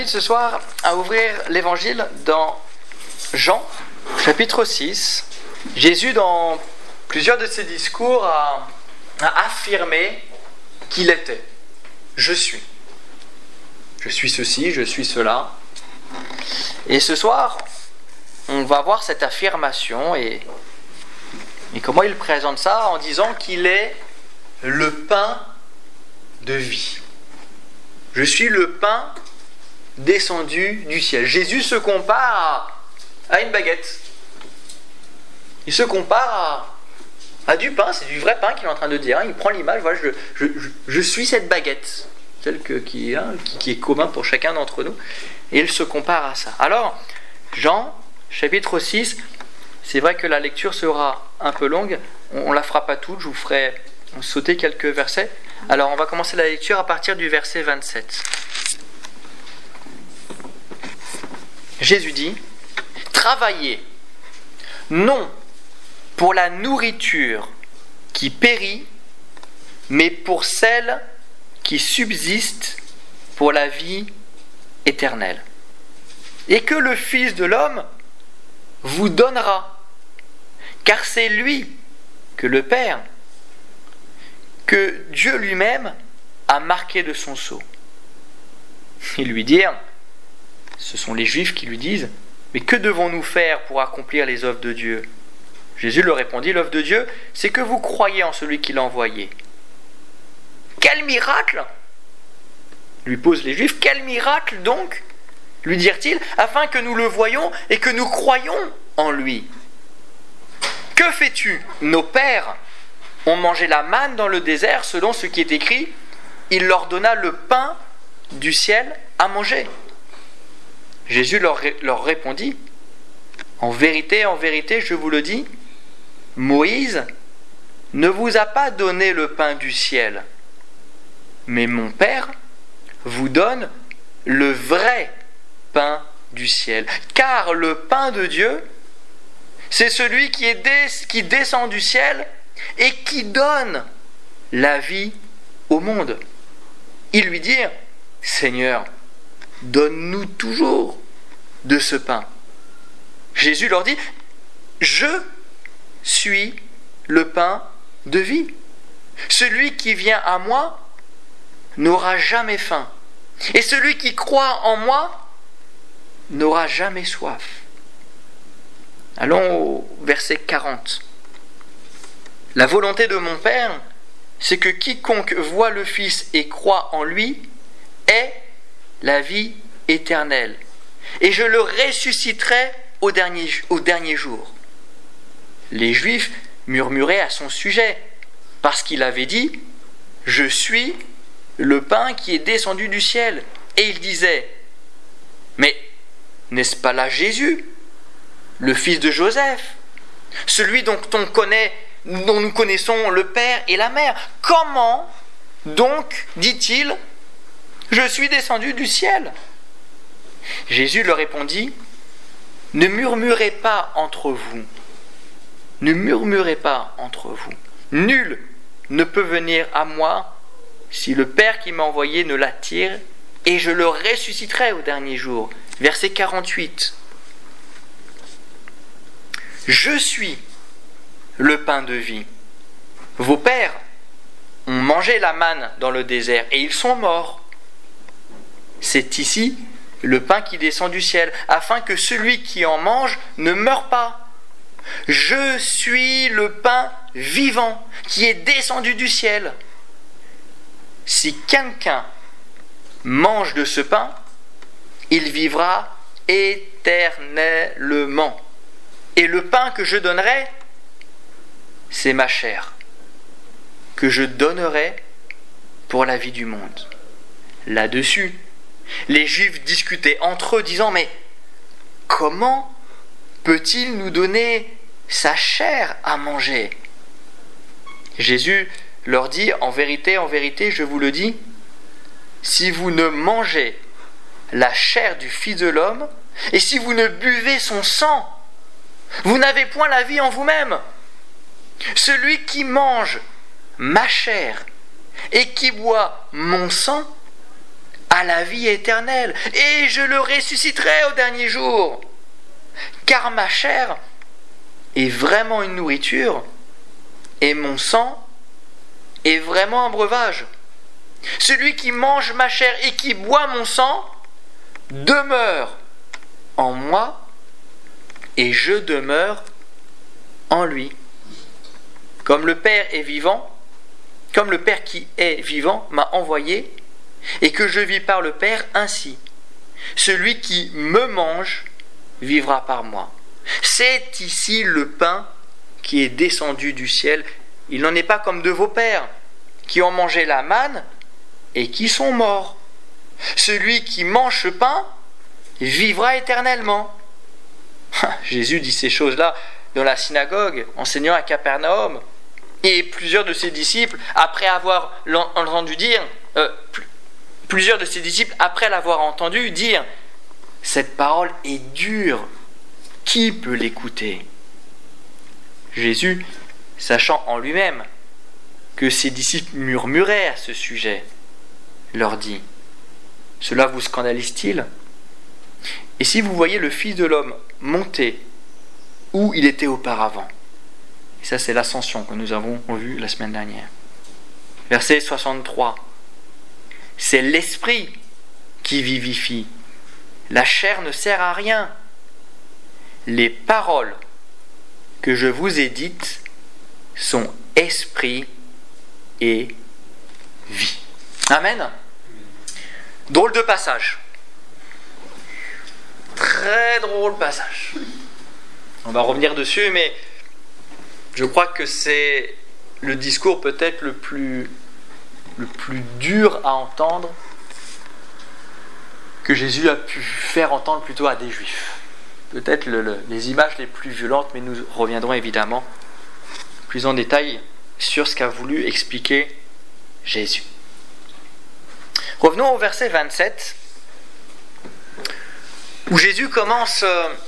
Ce soir à ouvrir l'évangile dans Jean, chapitre 6. Jésus, dans plusieurs de ses discours, a affirmé qu'il était. Je suis. Je suis ceci, je suis cela. Et ce soir, on va voir cette affirmation et comment il présente ça en disant qu'il est le pain de vie. Je suis le pain descendu du ciel. Jésus se compare à une baguette. Il se compare à du pain, c'est du vrai pain qu'il est en train de dire. Il prend l'image, voilà, je suis cette baguette, celle qui est commun pour chacun d'entre nous, et il se compare à ça. Alors, Jean, chapitre 6, c'est vrai que la lecture sera un peu longue, on ne la fera pas toute, je vous ferai sauter quelques versets. Alors, on va commencer la lecture à partir du verset 27. Jésus dit : « Travaillez, non pour la nourriture qui périt, mais pour celle qui subsiste pour la vie éternelle. Et que le Fils de l'homme vous donnera, car c'est lui que le Père, que Dieu lui-même a marqué de son sceau. » Ils lui dirent, ce sont les Juifs qui lui disent : « Mais que devons-nous faire pour accomplir les œuvres de Dieu ?» Jésus leur répondit : « L'œuvre de Dieu, c'est que vous croyez en celui qui l'a envoyé. » « Quel miracle ?» lui posent les Juifs. « Quel miracle donc ?» lui dirent-ils, « afin que nous le voyions et que nous croyions en lui. » « Que fais-tu ? Nos pères ont mangé la manne dans le désert, selon ce qui est écrit, il leur donna le pain du ciel à manger. » Jésus leur répondit : « en vérité, je vous le dis, Moïse ne vous a pas donné le pain du ciel, mais mon Père vous donne le vrai pain du ciel. Car le pain de Dieu, c'est celui qui descend du ciel et qui donne la vie au monde. » Ils lui dirent : « Seigneur, donne-nous toujours de ce pain. » Jésus leur dit : « Je suis le pain de vie. Celui qui vient à moi n'aura jamais faim. Et celui qui croit en moi n'aura jamais soif. » Allons au verset 40. « La volonté de mon Père, c'est que quiconque voit le Fils et croit en lui ait la vie éternelle. Et je le ressusciterai au dernier jour. » Les Juifs murmuraient à son sujet, parce qu'il avait dit : « Je suis le pain qui est descendu du ciel. » Et ils disaient : « Mais n'est-ce pas là Jésus, le fils de Joseph, celui dont nous connaissons le père et la mère ? Comment donc, dit-il, je suis descendu du ciel ? » Jésus leur répondit : « Ne murmurez pas entre vous. Ne murmurez pas entre vous. Nul ne peut venir à moi si le Père qui m'a envoyé ne l'attire, et je le ressusciterai au dernier jour. » Verset 48. « Je suis le pain de vie. Vos pères ont mangé la manne dans le désert et ils sont morts. C'est ici le pain qui descend du ciel, afin que celui qui en mange ne meure pas. Je suis le pain vivant qui est descendu du ciel. Si quelqu'un mange de ce pain, il vivra éternellement. Et le pain que je donnerai, c'est ma chair, que je donnerai pour la vie du monde. » Là-dessus, les Juifs discutaient entre eux, disant : « Mais comment peut-il nous donner sa chair à manger ?» Jésus leur dit : « En vérité, je vous le dis, si vous ne mangez la chair du Fils de l'homme, et si vous ne buvez son sang, vous n'avez point la vie en vous-même. Celui qui mange ma chair et qui boit mon sang à la vie éternelle, et je le ressusciterai au dernier jour. Car ma chair est vraiment une nourriture, et mon sang est vraiment un breuvage. Celui qui mange ma chair et qui boit mon sang demeure en moi, et je demeure en lui. Comme le Père est vivant, comme le Père qui est vivant m'a envoyé, et que je vis par le Père, ainsi celui qui me mange vivra par moi. C'est ici le pain qui est descendu du ciel. Il n'en est pas comme de vos pères, qui ont mangé la manne et qui sont morts. Celui qui mange ce pain vivra éternellement. Jésus dit ces choses-là dans la synagogue, enseignant à Capernaum. Et plusieurs de ses disciples, après avoir entendu dire, cette parole est dure, qui peut l'écouter? Jésus, sachant en lui-même que ses disciples murmuraient à ce sujet, leur dit: cela vous scandalise-t-il? Et si vous voyez le Fils de l'homme monter où il était auparavant? Et ça, c'est l'ascension que nous avons vue la semaine dernière. Verset 63. C'est l'esprit qui vivifie. La chair ne sert à rien. Les paroles que je vous ai dites sont esprit et vie. Amen. Drôle de passage. Très drôle passage. On va revenir dessus, mais je crois que c'est le discours peut-être le plus dur à entendre que Jésus a pu faire entendre plutôt à des Juifs. Peut-être les images les plus violentes, mais nous reviendrons évidemment plus en détail sur ce qu'a voulu expliquer Jésus. Revenons au verset 27, où Jésus commence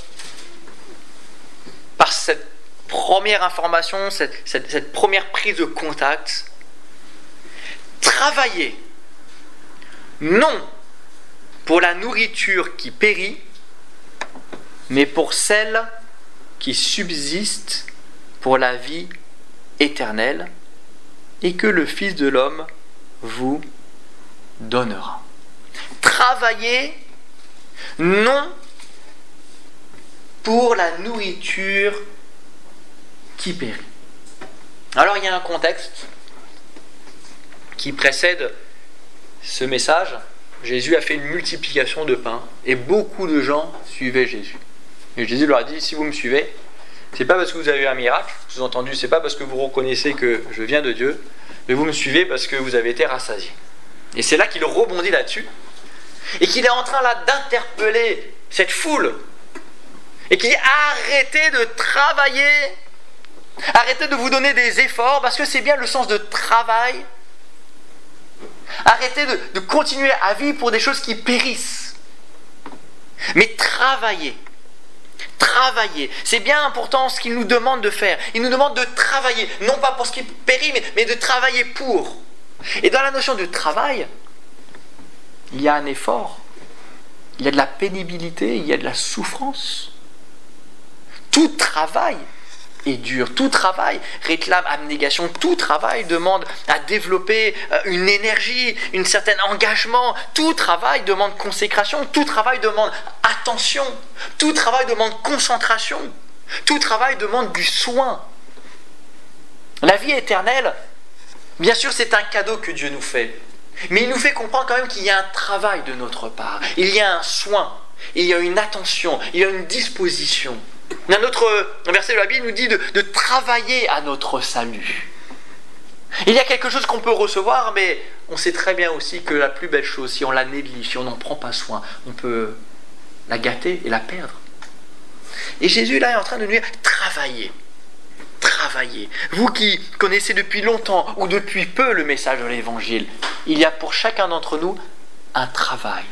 par cette première information, cette première prise de contact. Travaillez, non pour la nourriture qui périt, mais pour celle qui subsiste pour la vie éternelle, et que le Fils de l'homme vous donnera. Travaillez, non pour la nourriture qui périt. Alors il y a un contexte qui précède ce message. Jésus a fait une multiplication de pain et beaucoup de gens suivaient Jésus. Et Jésus leur a dit: si vous me suivez, c'est pas parce que vous avez eu un miracle, sous-entendu, c'est pas parce que vous reconnaissez que je viens de Dieu, mais vous me suivez parce que vous avez été rassasiés. Et c'est là qu'il rebondit là-dessus et qu'il est en train là d'interpeller cette foule et qu'il dit: arrêtez de travailler, arrêtez de vous donner des efforts, parce que c'est bien le sens de travail. Arrêtez de continuer à vivre pour des choses qui périssent. Mais travaillez. Travailler. C'est bien important ce qu'il nous demande de faire. Il nous demande de travailler, non pas pour ce qui périt, mais de travailler pour. Et dans la notion de travail, il y a un effort, il y a de la pénibilité, il y a de la souffrance. Tout travail est dur, tout travail réclame abnégation, tout travail demande à développer une énergie, un certain engagement, tout travail demande consécration, tout travail demande attention, tout travail demande concentration, tout travail demande du soin. La vie éternelle, bien sûr, c'est un cadeau que Dieu nous fait, mais il nous fait comprendre quand même qu'il y a un travail de notre part, il y a un soin, il y a une attention, il y a une disposition. Un autre verset de la Bible nous dit de travailler à notre salut. Il y a quelque chose qu'on peut recevoir, mais on sait très bien aussi que la plus belle chose, si on la néglige, si on n'en prend pas soin, on peut la gâter et la perdre. Et Jésus là est en train de nous dire: travaillez. Travaillez. Vous qui connaissez depuis longtemps ou depuis peu le message de l'Évangile, il y a pour chacun d'entre nous un travail.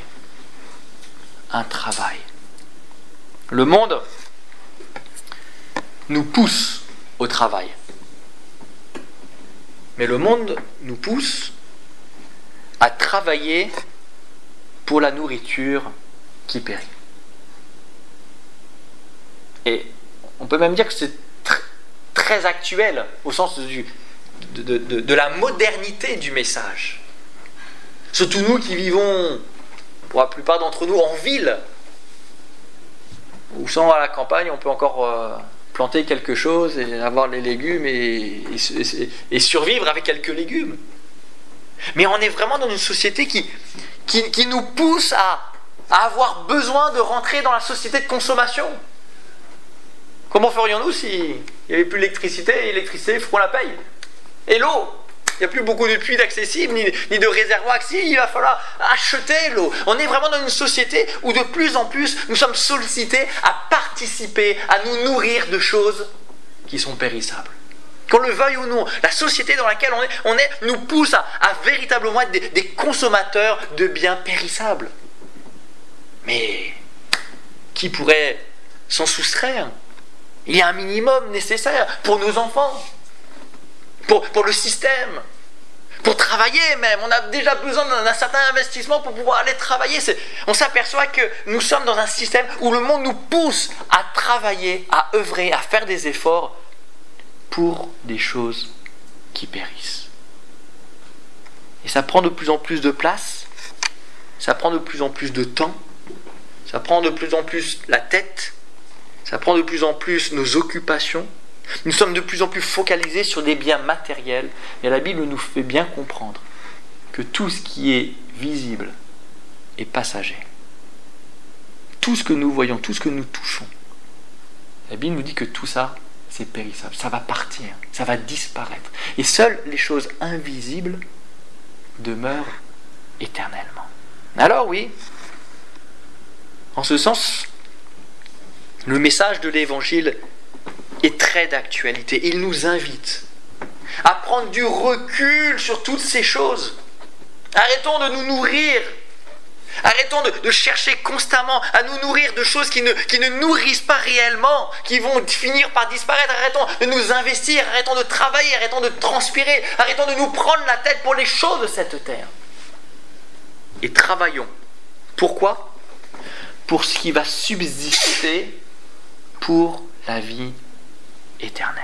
Un travail. Le monde nous pousse au travail. Mais le monde nous pousse à travailler pour la nourriture qui périt. Et on peut même dire que c'est très actuel au sens de la modernité du message. Surtout nous qui vivons, pour la plupart d'entre nous, en ville, ou sans à la campagne, on peut encore planter quelque chose et avoir les légumes et survivre avec quelques légumes. Mais on est vraiment dans une société qui nous pousse à avoir besoin de rentrer dans la société de consommation. Comment ferions-nous s'il n'y avait plus d'électricité? L'électricité, il faut qu'on la paye. Et l'eau, il n'y a plus beaucoup de puits d'accessibles, ni de réservoirs accessibles, il va falloir acheter l'eau. On est vraiment dans une société où de plus en plus, nous sommes sollicités à participer, à nous nourrir de choses qui sont périssables. Qu'on le veuille ou non, la société dans laquelle on est nous pousse à véritablement être des consommateurs de biens périssables. Mais qui pourrait s'en soustraire? Il y a un minimum nécessaire pour nos enfants, pour le système, pour travailler même. On a déjà besoin d'un certain investissement pour pouvoir aller travailler. On s'aperçoit que nous sommes dans un système où le monde nous pousse à travailler, à œuvrer, à faire des efforts pour des choses qui périssent. Et ça prend de plus en plus de place, ça prend de plus en plus de temps, ça prend de plus en plus la tête, ça prend de plus en plus nos occupations. Nous sommes de plus en plus focalisés sur des biens matériels. Et la Bible nous fait bien comprendre que tout ce qui est visible est passager. Tout ce que nous voyons, tout ce que nous touchons, la Bible nous dit que tout ça, c'est périssable. Ça va partir, ça va disparaître. Et seules les choses invisibles demeurent éternellement. Alors oui, en ce sens, le message de l'Évangile est très d'actualité. Il nous invite à prendre du recul sur toutes ces choses. Arrêtons de nous nourrir. Arrêtons de chercher constamment à nous nourrir de choses qui ne nourrissent pas réellement, qui vont finir par disparaître. Arrêtons de nous investir, arrêtons de travailler, arrêtons de transpirer, arrêtons de nous prendre la tête pour les choses de cette terre. Et travaillons. Pourquoi ? Pour ce qui va subsister pour la vie éternelle.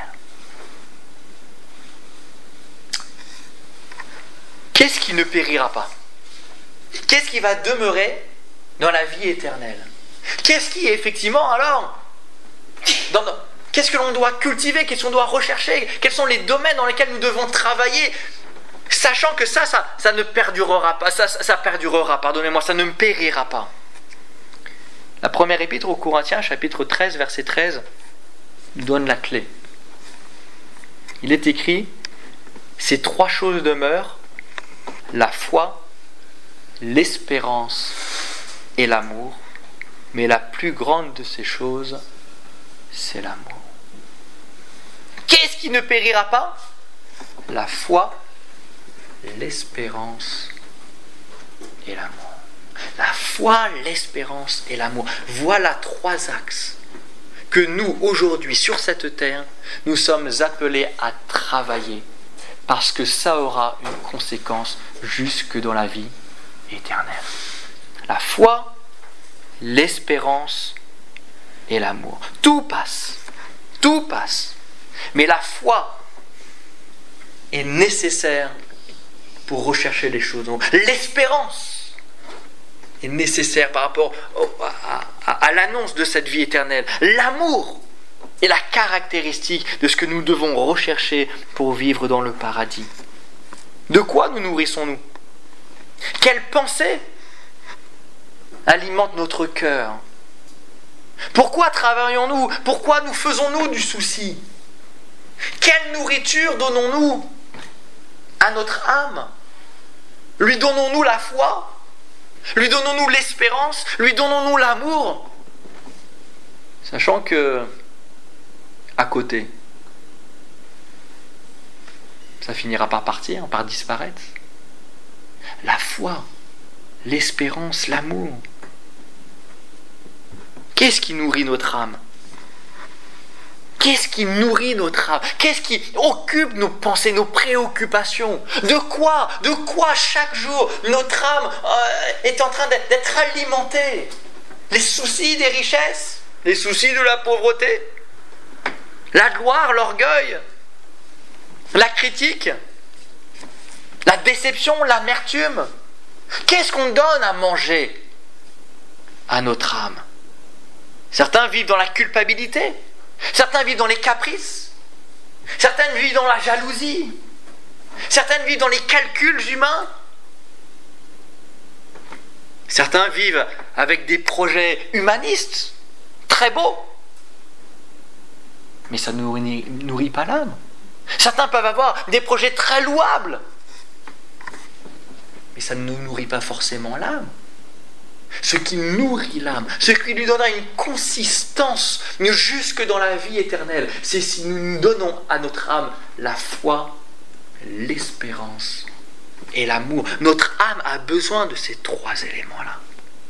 Qu'est-ce qui ne périra pas ? Qu'est-ce qui va demeurer dans la vie éternelle ? Qu'est-ce qui, effectivement, alors, qu'est-ce que l'on doit cultiver ? Qu'est-ce qu'on doit rechercher ? Quels sont les domaines dans lesquels nous devons travailler ? Sachant que ça ne perdurera pas, ça perdurera, pardonnez-moi, ça ne périra pas. La première épître aux Corinthiens, chapitre 13, verset 13, nous donne la clé. Il est écrit « Ces trois choses demeurent, la foi, l'espérance et l'amour, mais la plus grande de ces choses, c'est l'amour. » Qu'est-ce qui ne périra pas ? La foi, l'espérance et l'amour. La foi, l'espérance et l'amour. Voilà trois axes que nous, aujourd'hui, sur cette terre, nous sommes appelés à travailler, parce que ça aura une conséquence jusque dans la vie éternelle. La foi, l'espérance et l'amour. Tout passe. Mais la foi est nécessaire pour rechercher les choses. L'espérance est nécessaire par rapport à l'annonce de cette vie éternelle. L'amour est la caractéristique de ce que nous devons rechercher pour vivre dans le paradis. De quoi nous nourrissons-nous ? Quelle pensée alimente notre cœur ? Pourquoi travaillons-nous ? Pourquoi nous faisons-nous du souci ? Quelle nourriture donnons-nous à notre âme ? Lui donnons-nous la foi ? Lui donnons-nous l'espérance ? Lui donnons-nous l'amour ? Sachant que, à côté, ça finira par partir, par disparaître. La foi, l'espérance, l'amour. Qu'est-ce qui nourrit notre âme ? Qu'est-ce qui nourrit notre âme? Qu'est-ce qui occupe nos pensées, nos préoccupations? De quoi chaque jour notre âme est en train d'être alimentée? Les soucis des richesses? Les soucis de la pauvreté? La gloire, l'orgueil? La critique? La déception, l'amertume? Qu'est-ce qu'on donne à manger à notre âme? Certains vivent dans la culpabilité. Certains vivent dans les caprices. Certains vivent dans la jalousie. Certains vivent dans les calculs humains. Certains vivent avec des projets humanistes, très beaux. Mais ça ne nourrit pas l'âme. Certains peuvent avoir des projets très louables. Mais ça ne nous nourrit pas forcément l'âme. Ce qui nourrit l'âme, ce qui lui donnera une consistance jusque dans la vie éternelle, c'est si nous donnons à notre âme la foi, l'espérance et l'amour. Notre âme a besoin de ces trois éléments-là.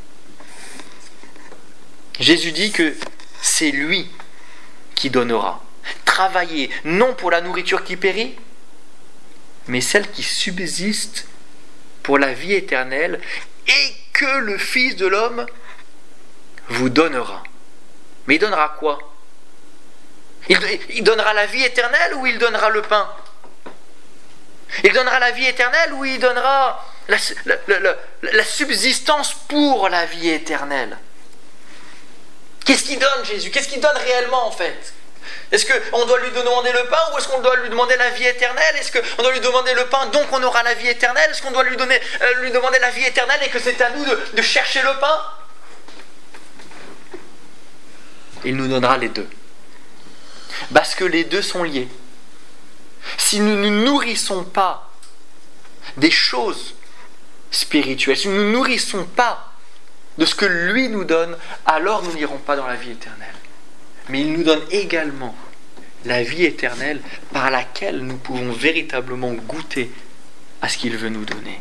Jésus dit que c'est lui qui donnera. Travailler non pour la nourriture qui périt, mais celle qui subsiste pour la vie éternelle et que le Fils de l'homme vous donnera. Mais il donnera quoi? Il donnera la vie éternelle ou il donnera le pain? Il donnera la vie éternelle ou il donnera la subsistance pour la vie éternelle? Qu'est-ce qu'il donne Jésus? Qu'est-ce qu'il donne réellement en fait? Est-ce qu'on doit lui demander le pain ou est-ce qu'on doit lui demander la vie éternelle? Est-ce qu'on doit lui demander le pain donc on aura la vie éternelle? Est-ce qu'on doit lui demander la vie éternelle et que c'est à nous de chercher le pain? Il nous donnera les deux. Parce que les deux sont liés. Si nous ne nourrissons pas des choses spirituelles, si nous ne nourrissons pas de ce que lui nous donne, alors nous n'irons pas dans la vie éternelle. Mais il nous donne également la vie éternelle par laquelle nous pouvons véritablement goûter à ce qu'il veut nous donner.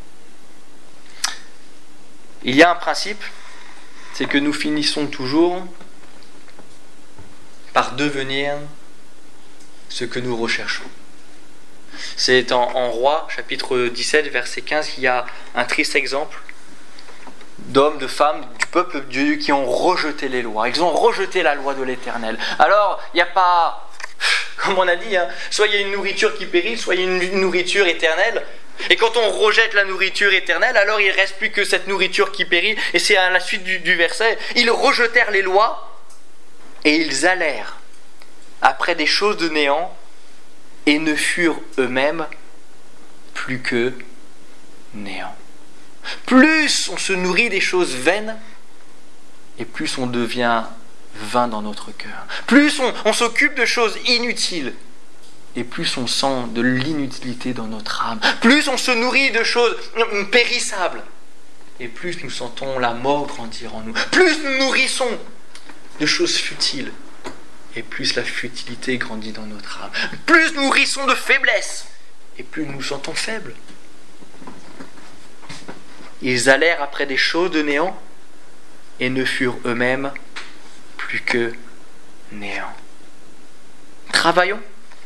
Il y a un principe, c'est que nous finissons toujours par devenir ce que nous recherchons. C'est en Rois, chapitre 17, verset 15, qu'il y a un triste exemple d'hommes, de femmes, du peuple de Dieu qui ont rejeté les lois. Ils ont rejeté la loi de l'Éternel. Alors, il n'y a pas, comme on a dit, soit il y a une nourriture qui périt, soit il y a une nourriture éternelle. Et quand on rejette la nourriture éternelle, alors il ne reste plus que cette nourriture qui périt. Et c'est à la suite du verset. Ils rejetèrent les lois et ils allèrent après des choses de néant et ne furent eux-mêmes plus que néant. Plus on se nourrit des choses vaines, et plus on devient vain dans notre cœur. Plus on s'occupe de choses inutiles, et plus on sent de l'inutilité dans notre âme. Plus on se nourrit de choses périssables, et plus nous sentons la mort grandir en nous. Plus nous nourrissons de choses futiles, et plus la futilité grandit dans notre âme. Plus nous nourrissons de faiblesse, et plus nous nous sentons faibles. Ils allèrent après des choses de néant et ne furent eux-mêmes plus que néant. Travaillons.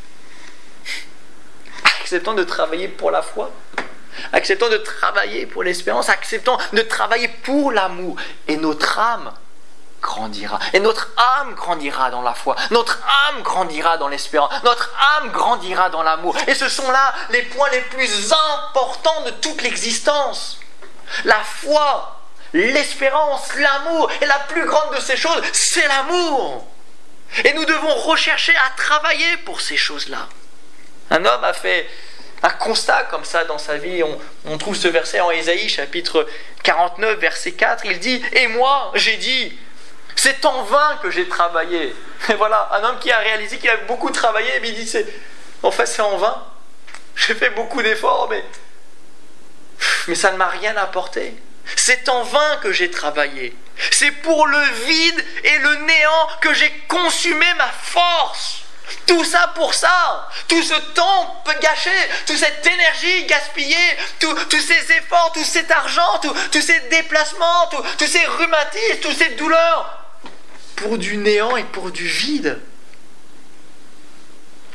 Acceptons de travailler pour la foi. Acceptons de travailler pour l'espérance. Acceptons de travailler pour l'amour. Et notre âme grandira. Et notre âme grandira dans la foi. Notre âme grandira dans l'espérance. Notre âme grandira dans l'amour. Et ce sont là les points les plus importants de toute l'existence. La foi, l'espérance, l'amour, et la plus grande de ces choses, c'est l'amour. Et nous devons rechercher à travailler pour ces choses-là. Un homme a fait un constat comme ça dans sa vie. On trouve ce verset en Ésaïe, chapitre 49, verset 4. Il dit « Et moi, j'ai dit, c'est en vain que j'ai travaillé. » Et voilà, un homme qui a réalisé qu'il a beaucoup travaillé, et il dit « En fait, c'est en vain. J'ai fait beaucoup d'efforts, mais ça ne m'a rien apporté. C'est en vain que j'ai travaillé. C'est pour le vide et le néant que j'ai consumé ma force. Tout ça pour ça. Tout ce temps gâché, toute cette énergie gaspillée, tous ces efforts, tout cet argent, tous ces déplacements, tous ces rhumatismes, toutes ces douleurs, pour du néant et pour du vide.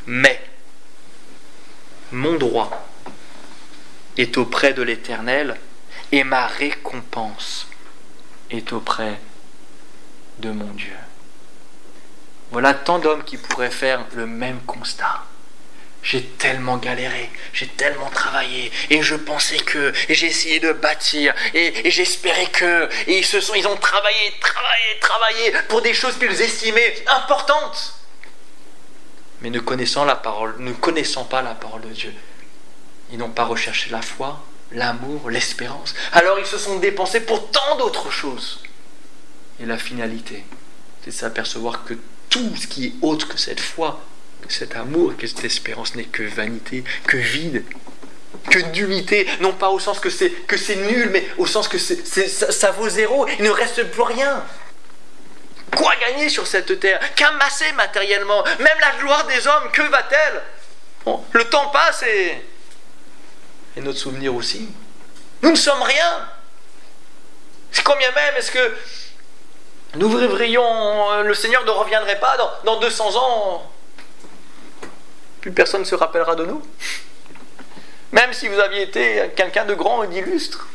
Mais mon droit est auprès de l'Éternel et ma récompense est auprès de mon Dieu. Voilà tant d'hommes qui pourraient faire le même constat. J'ai tellement galéré, j'ai tellement travaillé, et je pensais que, et j'ai essayé de bâtir, et j'espérais que, et ils ont travaillé pour des choses qu'ils estimaient importantes. Mais ne connaissant pas la parole de Dieu, ils n'ont pas recherché la foi, l'amour, l'espérance. Alors ils se sont dépensés pour tant d'autres choses. Et la finalité, c'est de s'apercevoir que tout ce qui est autre que cette foi, que cet amour, que cette espérance n'est que vanité, que vide, que nullité, non pas au sens que c'est nul, mais au sens que ça vaut zéro, il ne reste plus rien. Quoi gagner sur cette terre? Qu'amasser matériellement? Même la gloire des hommes, que va-t-elle? Bon, le temps passe et notre souvenir aussi. Nous ne sommes rien. C'est combien même est-ce que nous vivrions, le Seigneur ne reviendrait pas dans 200 ans? Plus personne ne se rappellera de nous. Même si vous aviez été quelqu'un de grand et d'illustre.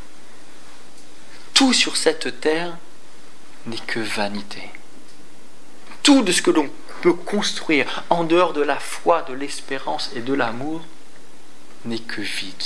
Tout sur cette terre n'est que vanité. Tout de ce que l'on peut construire en dehors de la foi, de l'espérance et de l'amour n'est que vide.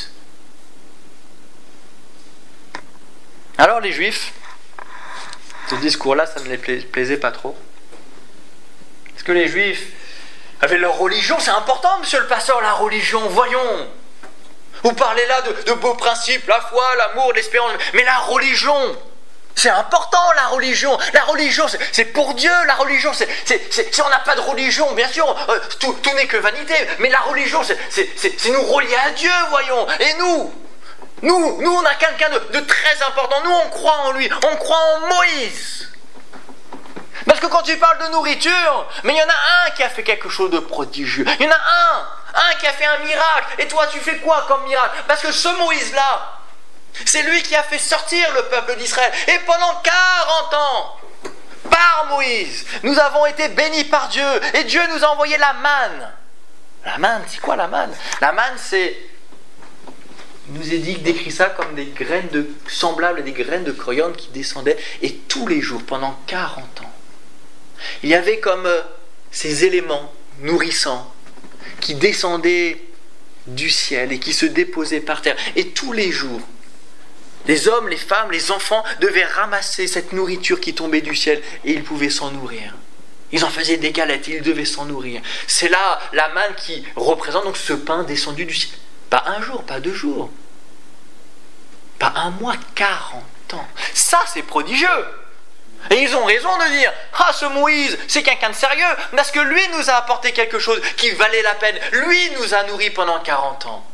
Alors les Juifs, ce discours-là, ça ne les plaisait pas trop. Parce que les Juifs avaient leur religion, c'est important, monsieur le pasteur, la religion, voyons. Vous parlez là de beaux principes, la foi, l'amour, l'espérance, mais la religion, c'est important, la religion. La religion, c'est pour Dieu, la religion, si on n'a pas de religion, bien sûr, tout n'est que vanité, mais la religion, c'est nous relier à Dieu, voyons. Et nous, on a quelqu'un de très important, nous, on croit en lui, on croit en Moïse. Parce que quand tu parles de nourriture, mais il y en a un qui a fait quelque chose de prodigieux, il y en a un qui a fait un miracle, et toi, tu fais quoi comme miracle? Parce que ce Moïse-là, c'est lui qui a fait sortir le peuple d'Israël. Et pendant 40 ans, par Moïse, nous avons été bénis par Dieu. Et Dieu nous a envoyé la manne. La manne, c'est quoi la manne? La manne, c'est... Il nous est décrit ça comme des graines semblables à des graines de coriandre qui descendaient. Et tous les jours, pendant 40 ans, il y avait comme ces éléments nourrissants qui descendaient du ciel et qui se déposaient par terre. Et tous les jours, les hommes, les femmes, les enfants devaient ramasser cette nourriture qui tombait du ciel et ils pouvaient s'en nourrir. Ils en faisaient des galettes, ils devaient s'en nourrir. C'est là la manne qui représente donc ce pain descendu du ciel. Pas un jour, pas 2 jours, pas un mois, 40 ans. Ça, c'est prodigieux. Et ils ont raison de dire, ce Moïse, c'est quelqu'un de sérieux, parce que lui nous a apporté quelque chose qui valait la peine. Lui nous a nourris pendant 40 ans.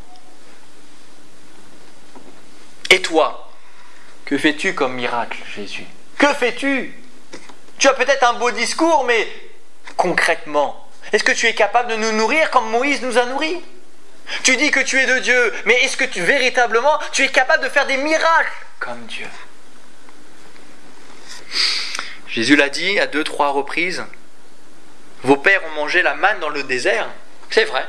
Et toi, que fais-tu comme miracle, Jésus? Que fais-tu? Tu as peut-être un beau discours, mais concrètement, est-ce que tu es capable de nous nourrir comme Moïse nous a nourris? Tu dis que tu es de Dieu, mais est-ce que véritablement, tu es capable de faire des miracles comme Dieu? Jésus l'a dit à 2-3 reprises. Vos pères ont mangé la manne dans le désert. C'est vrai.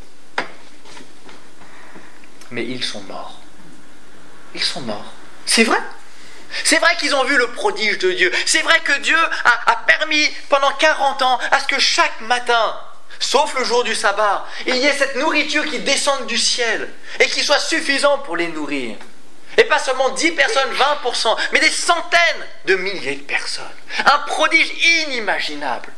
Mais ils sont morts. Ils sont morts. C'est vrai. C'est vrai qu'ils ont vu le prodige de Dieu. C'est vrai que Dieu a permis pendant 40 ans à ce que chaque matin, sauf le jour du sabbat, il y ait cette nourriture qui descende du ciel et qui soit suffisante pour les nourrir. Et pas seulement 10 personnes, 20%, mais des centaines de milliers de personnes. Un prodige inimaginable.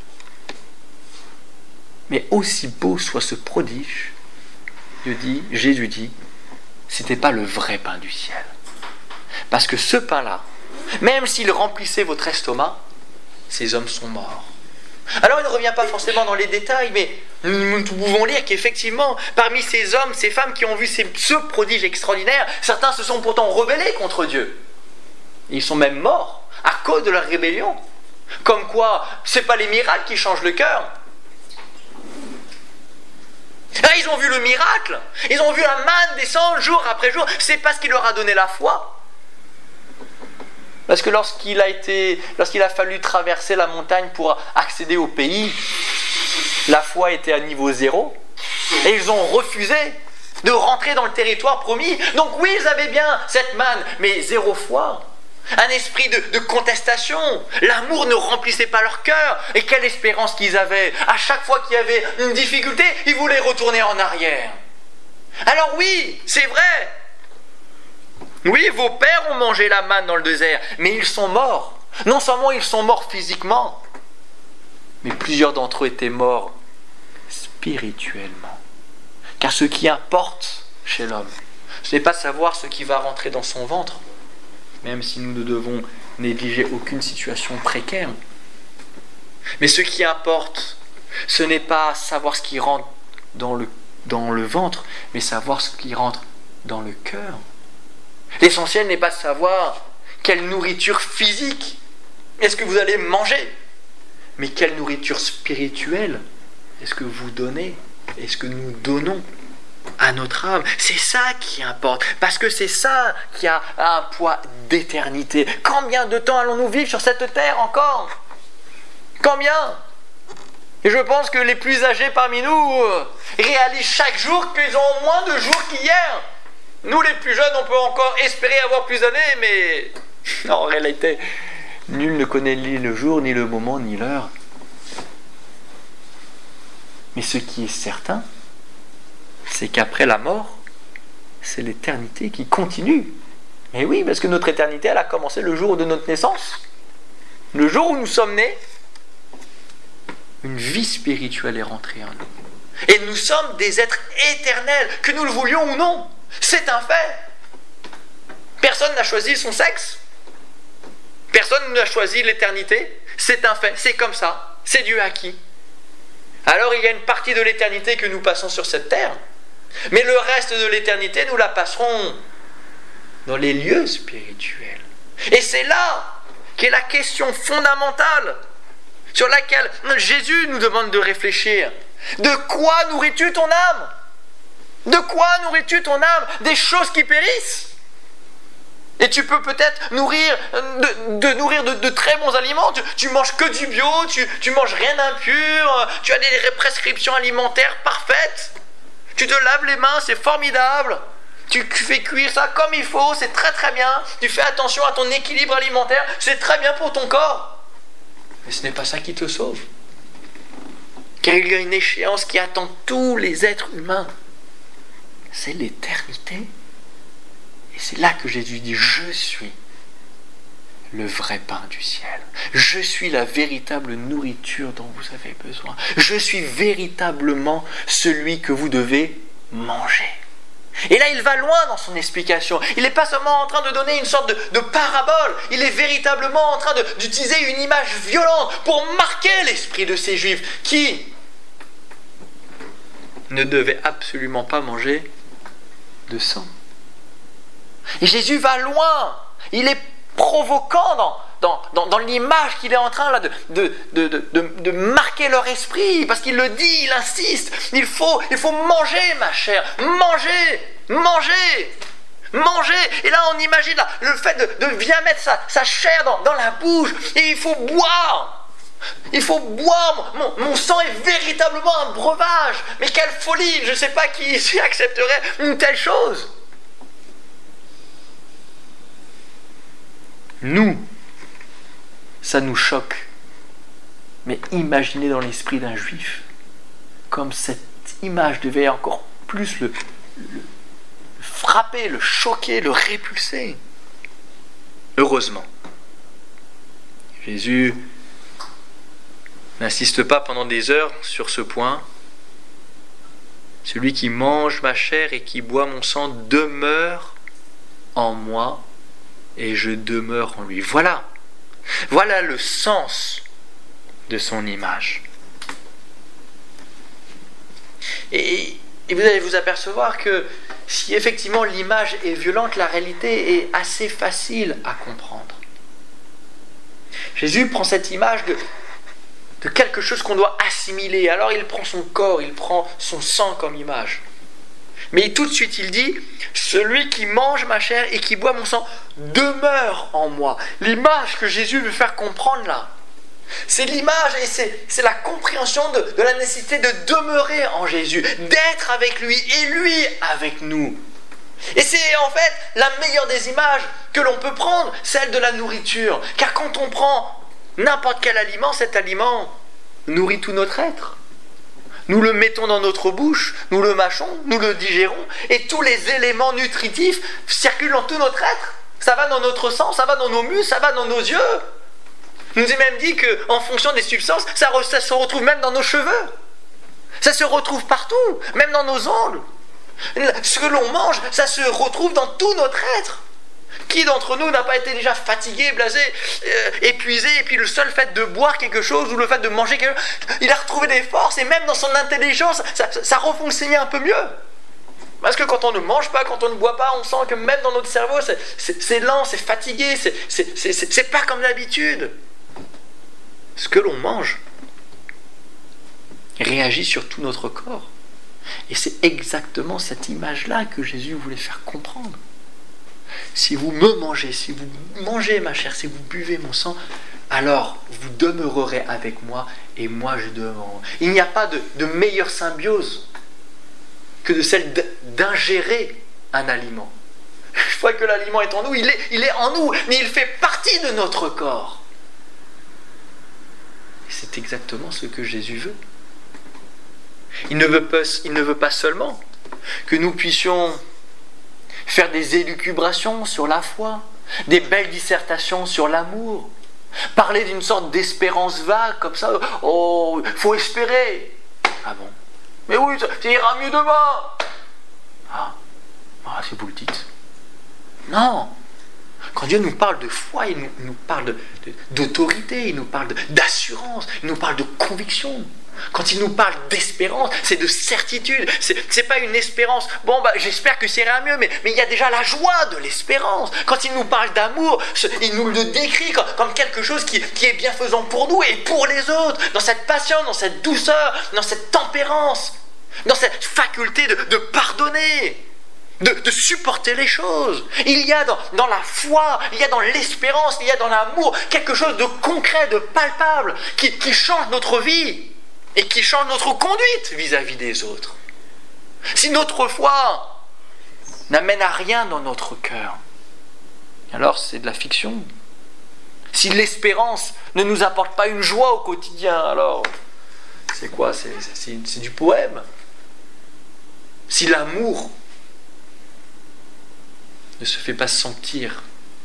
Mais aussi beau soit ce prodige, Jésus dit, c'était pas le vrai pain du ciel. Parce que ce pain-là, même s'il remplissait votre estomac, ces hommes sont morts. Alors il ne revient pas forcément dans les détails, mais nous pouvons lire qu'effectivement, parmi ces hommes, ces femmes qui ont vu ce prodige extraordinaire, certains se sont pourtant rebellés contre Dieu. Ils sont même morts à cause de leur rébellion. Comme quoi, ce n'est pas les miracles qui changent le cœur. Ils ont vu le miracle, ils ont vu la manne descendre jour après jour, c'est parce qu'il leur a donné la foi. Parce que lorsqu'il a fallu traverser la montagne pour accéder au pays, La foi était à niveau 0 et ils ont refusé de rentrer dans le territoire promis. Donc oui, ils avaient bien cette manne, mais 0 foi. Un esprit de contestation. L'amour ne remplissait pas leur cœur. Et quelle espérance qu'ils avaient. À chaque fois qu'il y avait une difficulté, ils voulaient retourner en arrière. Alors oui, c'est vrai. Oui, vos pères ont mangé la manne dans le désert, mais ils sont morts. Non seulement ils sont morts physiquement, mais plusieurs d'entre eux étaient morts spirituellement. Car ce qui importe chez l'homme, ce n'est pas savoir ce qui va rentrer dans son ventre, même si nous ne devons négliger aucune situation précaire. Mais ce qui importe, ce n'est pas savoir ce qui rentre dans le ventre, mais savoir ce qui rentre dans le cœur. L'essentiel n'est pas de savoir quelle nourriture physique est-ce que vous allez manger, mais quelle nourriture spirituelle est-ce que vous donnez, est-ce que nous donnons à notre âme. C'est ça qui importe, parce que c'est ça qui a un poids d'éternité. Combien de temps allons-nous vivre sur cette terre encore? Combien? Et je pense que les plus âgés parmi nous réalisent chaque jour qu'ils ont moins de jours qu'hier. Nous les plus jeunes, on peut encore espérer avoir plus d'années, mais en réalité, nul ne connaît ni le jour, ni le moment, ni l'heure. Mais ce qui est certain, c'est qu'après la mort, c'est l'éternité qui continue. Et oui, parce que notre éternité, elle a commencé le jour de notre naissance. Le jour où nous sommes nés, une vie spirituelle est rentrée en nous. Et nous sommes des êtres éternels, que nous le voulions ou non. C'est un fait. Personne n'a choisi son sexe. Personne n'a choisi l'éternité. C'est un fait, c'est comme ça. C'est Dieu acquis. Alors il y a une partie de l'éternité que nous passons sur cette terre. Mais le reste de l'éternité, nous la passerons dans les lieux spirituels. Et c'est là qu'est la question fondamentale sur laquelle Jésus nous demande de réfléchir. De quoi nourris-tu ton âme? De quoi nourris-tu ton âme? Des choses qui périssent. Et tu peux peut-être nourrir de très bons aliments. Tu manges que du bio, tu manges rien d'impur, tu as des prescriptions alimentaires parfaites. Tu te laves les mains, c'est formidable. Tu fais cuire ça comme il faut, c'est très très bien. Tu fais attention à ton équilibre alimentaire, c'est très bien pour ton corps. Mais ce n'est pas ça qui te sauve. Car il y a une échéance qui attend tous les êtres humains. C'est l'éternité. Et c'est là que Jésus dit, je suis le vrai pain du ciel. Je suis la véritable nourriture dont vous avez besoin. Je suis véritablement celui que vous devez manger. Et là, il va loin dans son explication. Il n'est pas seulement en train de donner une sorte de parabole. Il est véritablement en train d'utiliser une image violente pour marquer l'esprit de ces Juifs qui ne devaient absolument pas manger de sang. Et Jésus va loin. Il est provoquant dans l'image qu'il est en train là, de marquer leur esprit, parce qu'il le dit, il insiste. Il faut manger, ma chair, manger. Et là on imagine là, le fait de bien mettre sa chair dans la bouche, et il faut boire. Mon sang est véritablement un breuvage. Mais quelle folie, je ne sais pas qui ici accepterait une telle chose. Nous, ça nous choque. Mais imaginez dans l'esprit d'un juif, comme cette image devait encore plus le frapper, le choquer, le répulser. Heureusement, Jésus n'insiste pas pendant des heures sur ce point. Celui qui mange ma chair et qui boit mon sang demeure en moi et je demeure en lui. Voilà le sens de son image. Et vous allez vous apercevoir que si effectivement l'image est violente, la réalité est assez facile à comprendre. Jésus prend cette image de quelque chose qu'on doit assimiler. Alors il prend son corps, il prend son sang comme image. Mais tout de suite il dit, celui qui mange ma chair et qui boit mon sang demeure en moi. L'image que Jésus veut faire comprendre là, C'est l'image et c'est la compréhension de la nécessité de demeurer en Jésus, d'être avec lui et lui avec nous. Et c'est en fait la meilleure des images que l'on peut prendre, celle de la nourriture. Car quand on prend n'importe quel aliment, cet aliment nourrit tout notre être. Nous le mettons dans notre bouche, nous le mâchons, nous le digérons, et tous les éléments nutritifs circulent dans tout notre être. Ça va dans notre sang, ça va dans nos muscles, ça va dans nos yeux. Il nous est même dit qu'en fonction des substances, ça se retrouve même dans nos cheveux. Ça se retrouve partout, même dans nos ongles. Ce que l'on mange, ça se retrouve dans tout notre être. Qui d'entre nous n'a pas été déjà fatigué, blasé, épuisé, et puis le seul fait de boire quelque chose ou le fait de manger quelque chose, il a retrouvé des forces, et même dans son intelligence, ça refonctionnait un peu mieux. Parce que quand on ne mange pas, quand on ne boit pas, on sent que même dans notre cerveau, c'est lent, c'est fatigué, c'est pas comme d'habitude. Ce que l'on mange réagit sur tout notre corps. Et c'est exactement cette image-là que Jésus voulait faire comprendre. Si vous me mangez, si vous mangez ma chair, si vous buvez mon sang, alors vous demeurerez avec moi et moi je demeurerai. Il n'y a pas de meilleure symbiose que de celle d'ingérer un aliment. Une fois que l'aliment est en nous, il est en nous, mais il fait partie de notre corps. Et c'est exactement ce que Jésus veut. Il ne veut pas seulement que nous puissions faire des élucubrations sur la foi, des belles dissertations sur l'amour, parler d'une sorte d'espérance vague comme ça. Oh, faut espérer. Ah bon? Mais oui, ça ira mieux demain. Ah, si vous le dites. Non. Quand Dieu nous parle de foi, il nous parle d'autorité, il nous parle d'assurance, il nous parle de conviction. Quand il nous parle d'espérance, c'est de certitude. C'est pas une espérance. Bon, j'espère que ça ira mieux, mais il y a déjà la joie de l'espérance. Quand il nous parle d'amour, il nous le décrit comme quelque chose qui est bienfaisant pour nous et pour les autres. Dans cette patience, dans cette douceur, dans cette tempérance, dans cette faculté de pardonner. De supporter les choses. Il y a dans la foi, il y a dans l'espérance, il y a dans l'amour quelque chose de concret, de palpable, qui change notre vie et qui change notre conduite vis-à-vis des autres. Si notre foi n'amène à rien dans notre cœur, alors c'est de la fiction. Si l'espérance ne nous apporte pas une joie au quotidien, alors c'est quoi? C'est du poème. Si l'amour ne se fait pas sentir,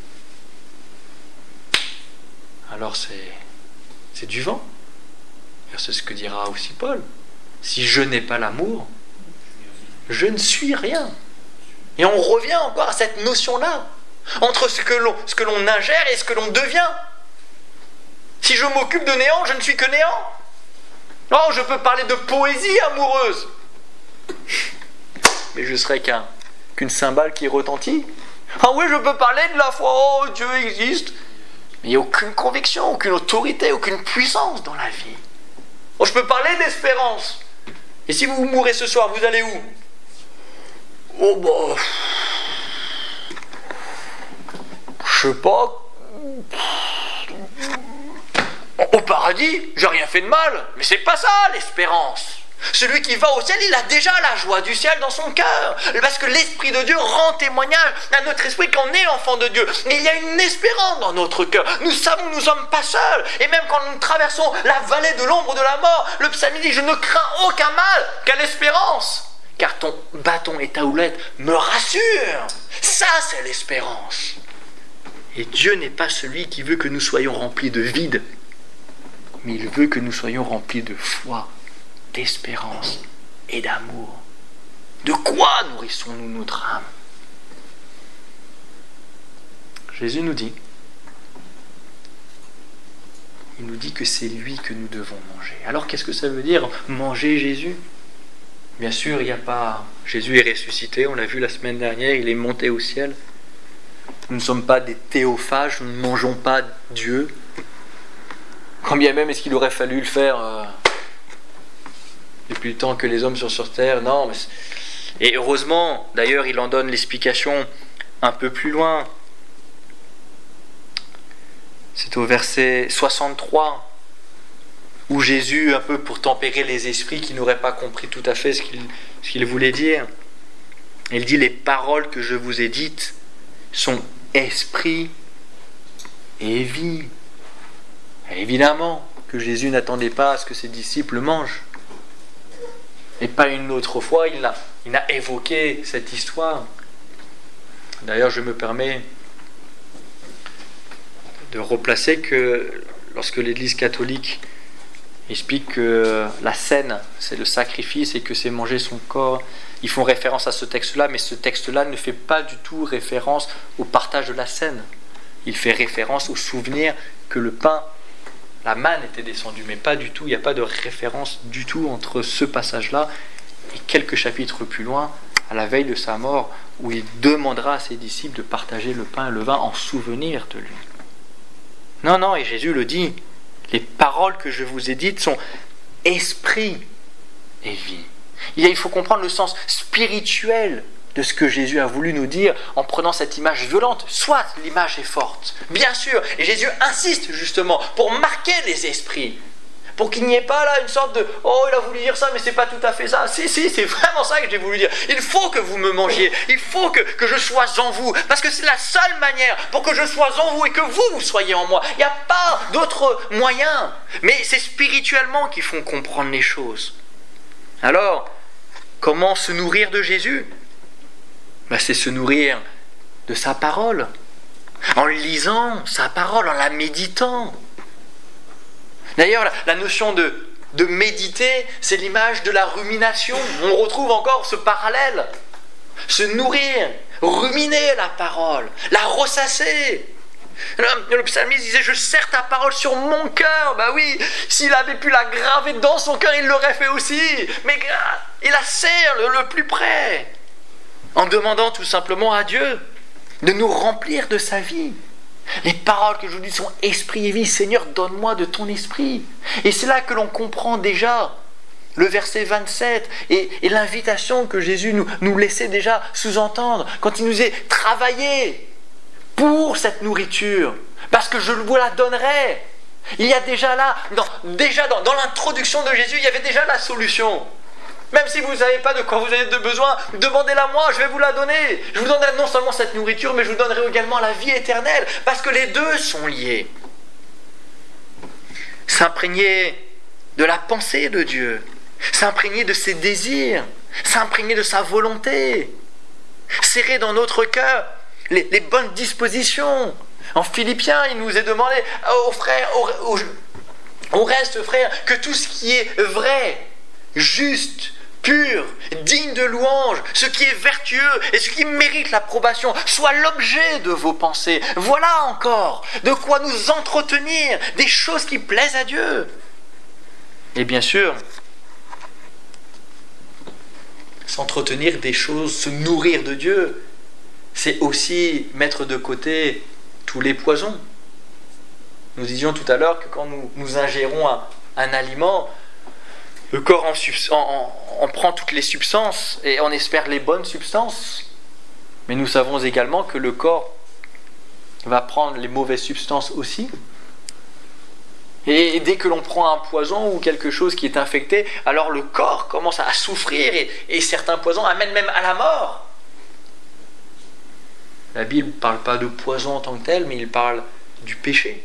alors c'est du vent. C'est ce que dira aussi Paul. Si je n'ai pas l'amour, je ne suis rien. Et on revient encore à cette notion-là, entre ce que l'on ingère et ce que l'on devient. Si je m'occupe de néant, je ne suis que néant. Oh, je peux parler de poésie amoureuse, mais je serai qu'une cymbale qui retentit. Ah oui, je peux parler de la foi, oh, Dieu existe, mais il n'y a aucune conviction, aucune autorité, aucune puissance dans la vie. Oh, je peux parler d'espérance. Et si vous mourrez ce soir, vous allez où? Oh, je sais pas. Au paradis, j'ai rien fait de mal. Mais c'est pas ça, l'espérance. Celui qui va au ciel, il a déjà la joie du ciel dans son cœur. Parce que l'Esprit de Dieu rend témoignage à notre esprit qu'on est enfant de Dieu. Et il y a une espérance dans notre cœur. Nous savons que nous ne sommes pas seuls. Et même quand nous traversons la vallée de l'ombre de la mort, le psalmiste dit, je ne crains aucun mal qu'à l'espérance. Car ton bâton et ta houlette me rassurent. Ça, c'est l'espérance. Et Dieu n'est pas celui qui veut que nous soyons remplis de vide. Mais il veut que nous soyons remplis de foi, d'espérance et d'amour. De quoi nourrissons-nous notre âme? Jésus nous dit, il nous dit que c'est lui que nous devons manger. Alors qu'est-ce que ça veut dire, manger Jésus? Bien sûr, il n'y a pas... Jésus est ressuscité, on l'a vu la semaine dernière, il est monté au ciel. Nous ne sommes pas des théophages, nous ne mangeons pas Dieu. Quand bien même est-ce qu'il aurait fallu le faire depuis le temps que les hommes sont sur terre? Non, mais et heureusement, d'ailleurs, il en donne l'explication un peu plus loin. C'est au verset 63 Ou Jésus, un peu pour tempérer les esprits qui n'auraient pas compris tout à fait ce qu'il voulait dire. Il dit, les paroles que je vous ai dites sont esprit et vie. Et évidemment que Jésus n'attendait pas à ce que ses disciples mangent. Et pas une autre fois, il a évoqué cette histoire. D'ailleurs, je me permets de replacer que lorsque l'Église catholique explique que la scène, c'est le sacrifice et que c'est manger son corps, ils font référence à ce texte-là, mais ce texte-là ne fait pas du tout référence au partage de la scène. Il fait référence au souvenir que le pain, la manne était descendue, mais pas du tout, il n'y a pas de référence du tout entre ce passage-là et quelques chapitres plus loin, à la veille de sa mort, où il demandera à ses disciples de partager le pain et le vin en souvenir de lui. Non, et Jésus le dit, les paroles que je vous ai dites sont esprit et vie. Il faut comprendre le sens spirituel de ce que Jésus a voulu nous dire en prenant cette image violente. Soit l'image est forte, bien sûr, et Jésus insiste justement pour marquer les esprits, pour qu'il n'y ait pas là une sorte de « Oh, il a voulu dire ça, mais c'est pas tout à fait ça. » Si, c'est vraiment ça que j'ai voulu dire. Il faut que vous me mangiez, il faut que je sois en vous, parce que c'est la seule manière pour que je sois en vous et que vous soyez en moi. Il n'y a pas d'autre moyen, mais c'est spirituellement qu'ils font comprendre les choses. Alors, comment se nourrir de Jésus ? C'est se nourrir de sa parole, en lisant sa parole, en la méditant. D'ailleurs, la notion de méditer, c'est l'image de la rumination. On retrouve encore ce parallèle. Se nourrir, ruminer la parole, la ressasser. Le psalmiste disait, je serre ta parole sur mon cœur. Oui, s'il avait pu la graver dans son cœur, il l'aurait fait aussi. Mais il la serre le plus près, en demandant tout simplement à Dieu de nous remplir de sa vie. Les paroles que je vous dis sont esprit et vie. Seigneur, donne-moi de ton esprit. Et c'est là que l'on comprend déjà le verset 27 et l'invitation que Jésus nous laissait déjà sous-entendre quand il nous dit « Travaillez pour cette nourriture, parce que je vous la donnerai. » Il y a déjà là, dans l'introduction de Jésus, il y avait déjà la solution. Même si vous ne savez pas de quoi vous avez besoin, demandez-la moi, je vais vous la donner. Je vous donnerai non seulement cette nourriture, mais je vous donnerai également la vie éternelle, parce que les deux sont liés. S'imprégner de la pensée de Dieu, s'imprégner de ses désirs, s'imprégner de sa volonté, serrer dans notre cœur les bonnes dispositions. En Philippiens, il nous est demandé aux frères, au reste, frères, que tout ce qui est vrai, juste, pur, digne de louange, ce qui est vertueux et ce qui mérite l'approbation, soit l'objet de vos pensées. Voilà encore de quoi nous entretenir, des choses qui plaisent à Dieu. Et bien sûr, s'entretenir des choses, se nourrir de Dieu, c'est aussi mettre de côté tous les poisons. Nous disions tout à l'heure que quand nous ingérons un aliment, le corps en prend toutes les substances et on espère les bonnes substances. Mais nous savons également que le corps va prendre les mauvaises substances aussi. Et dès que l'on prend un poison ou quelque chose qui est infecté, alors le corps commence à souffrir et certains poisons amènent même à la mort. La Bible ne parle pas de poison en tant que tel, mais il parle du péché.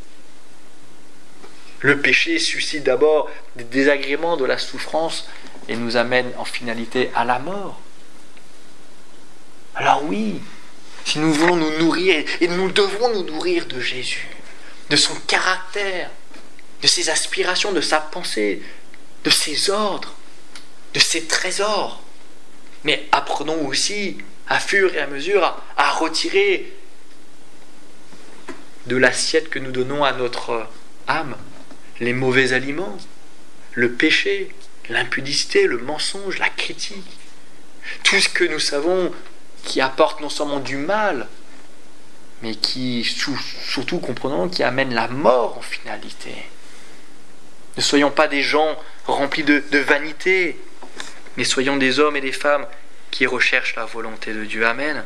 Le péché suscite d'abord des désagréments, de la souffrance et nous amène en finalité à la mort. Alors oui, si nous voulons nous nourrir, et nous devons nous nourrir de Jésus, de son caractère, de ses aspirations, de sa pensée, de ses ordres, de ses trésors, mais apprenons aussi, à fur et à mesure, à retirer de l'assiette que nous donnons à notre âme les mauvais aliments, le péché, l'impudicité, le mensonge, la critique, tout ce que nous savons qui apporte non seulement du mal, mais qui, surtout comprenons, qui amène la mort en finalité. Ne soyons pas des gens remplis de vanité, mais soyons des hommes et des femmes qui recherchent la volonté de Dieu. Amen.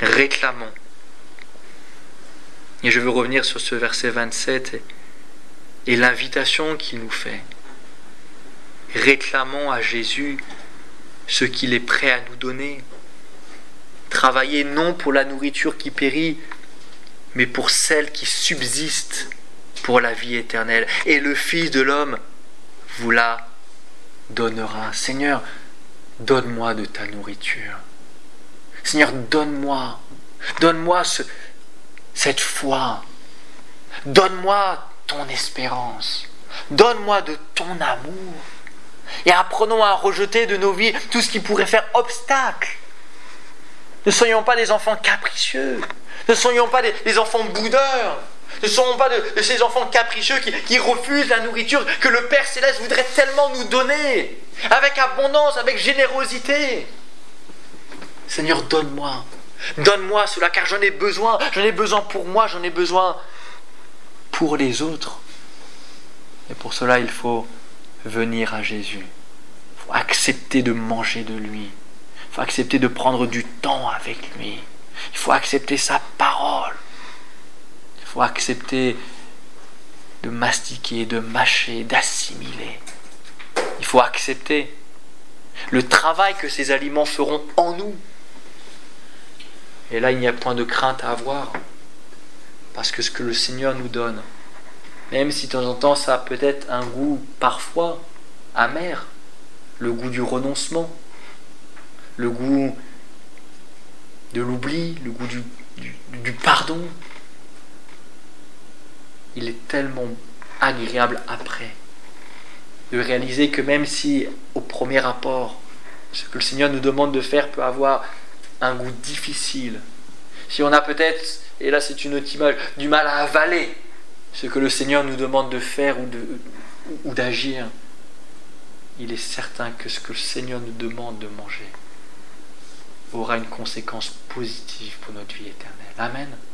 Réclamons. Et je veux revenir sur ce verset 27 et l'invitation qu'il nous fait. Réclamons à Jésus ce qu'il est prêt à nous donner. Travaillez non pour la nourriture qui périt, mais pour celle qui subsiste pour la vie éternelle. Et le Fils de l'homme vous la donnera. Seigneur, donne-moi de ta nourriture. Seigneur, donne-moi cette foi. Donne-moi ton espérance. Donne-moi de ton amour. Et apprenons à rejeter de nos vies tout ce qui pourrait faire obstacle. Ne soyons pas des enfants capricieux. Ne soyons pas des enfants boudeurs. Ne soyons pas de ces enfants capricieux qui refusent la nourriture que le Père Céleste voudrait tellement nous donner, avec abondance, avec générosité. Seigneur, donne-moi cela, car j'en ai besoin pour moi, j'en ai besoin pour les autres. Et pour cela, il faut venir à Jésus. Il faut accepter de manger de lui. Il faut accepter de prendre du temps avec lui. Il faut accepter sa parole. Il faut accepter de mastiquer, de mâcher, d'assimiler. Il faut accepter le travail que ces aliments feront en nous. Et là, il n'y a point de crainte à avoir. Parce que ce que le Seigneur nous donne, même si de temps en temps ça a peut-être un goût parfois amer, le goût du renoncement, le goût de l'oubli, le goût du pardon, il est tellement agréable après de réaliser que même si au premier rapport, ce que le Seigneur nous demande de faire peut avoir un goût difficile, si on a peut-être, et là c'est une autre image, du mal à avaler ce que le Seigneur nous demande de faire ou d'agir, il est certain que ce que le Seigneur nous demande de manger aura une conséquence positive pour notre vie éternelle. Amen.